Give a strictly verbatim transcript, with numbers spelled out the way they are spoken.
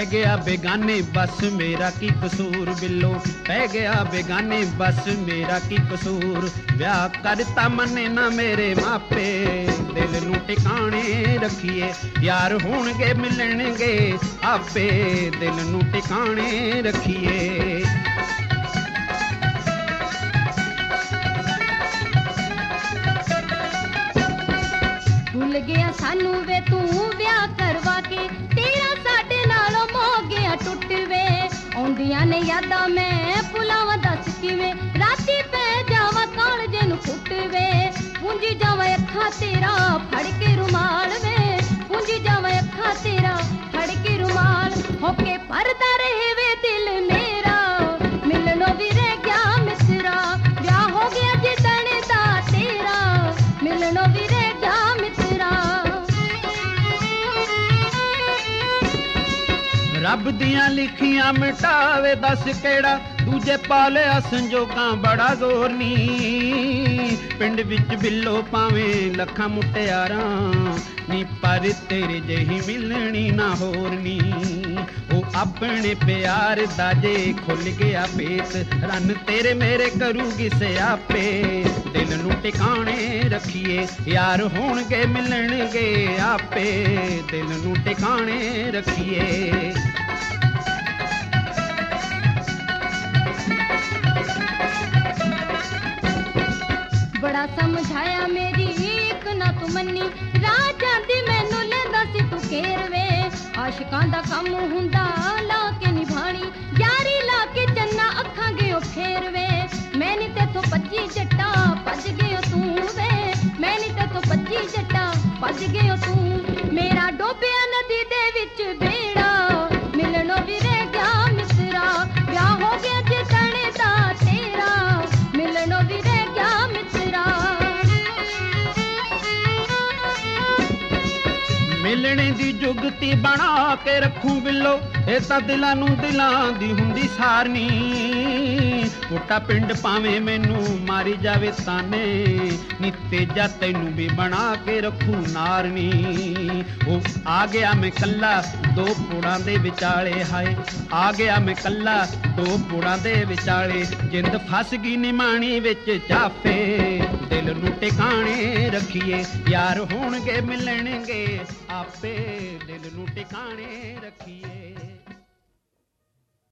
गया बेगाने बस मेरा की कसूर बिल्लो, पै गया बेगाने बस मेरा की कसूर। ब्याह करता मने ना मेरे मापे, दिल नू टिकाने रखिए यार होणगे मिलणगे आपे, दिल नू टिकाने रखिए। भुल गया सानू वे तू ब्याह करवा के, तेरा साडे नालों मोह गया टुट वे। आउंदियां ने यादां मैं भुलावां दस किवें, राती पै जावां कालजे नू फुट वे। पूंजी जावां अखां तेरा फड़ के रुमाल वे, पूंजी जावां अखां तेरा फड़ के रुमाल। होके परदा रहे वे दिल मेरा, मिलनो भी रह गया मिसरा। ब्याह हो गया जिदण दा तेरा, मिलनो भी रह गया मिसरा। रब दियां लिखियां मिटावे दस केड़ा, दूजे पालिया संजोगां बड़ा जोर नी। पिंड विच बिल्लो पावें लखां मुटियारां नी, पर तेरे जही मिलनी ना होर नी। ओ अपने प्यार दा जे खुल गया पेत, रन तेरे मेरे करूगी सियापे। दिल नू टिकाने रखिए यार होणगे मिलणगे आपे, दिल नू टिकाने रखिए। बड़ा समझाया मेरी एक ना तू मन्नी, राह जांदी मैनू लैंदा सी तू घेर वे। आशिकां दा कम हुंदा ला के निभाणी, यारी ला के चन्ना अखां गयो फेर वे। मैं नी तेथों भज्जी जट्टा भज गयो तू वे, मैं नी तेथों भज्जी जट्टा भज गयो तू। मेरा डोबिया नदी दे विच बेड़ा, मिलनो भी रह गया मिसरा। ब्याह हो गया जिदण दा तेरा, मिलनो भी रह गया मिसरा। मिलने दी जुगती बना के रखूं बिल्लो, ए तां दिलां नू दिलां दी हुंदी सारनी। पुट्टा पिंड भावें मैनू मारी जावे ताने, नी तेजा तैनू भी बना के रखूं नारनी। ओ आ गया मैं कल्ला दो पुड़ां दे विचाले, हाय आ गया मैं कल्ला दो पुड़ां दे विचाले। जिंद फस गई निमाणी विच चाफे, दिल नू टिकाने रखिए यार होणगे मिलणगे आपे, दिल नू टिकाने रखिए।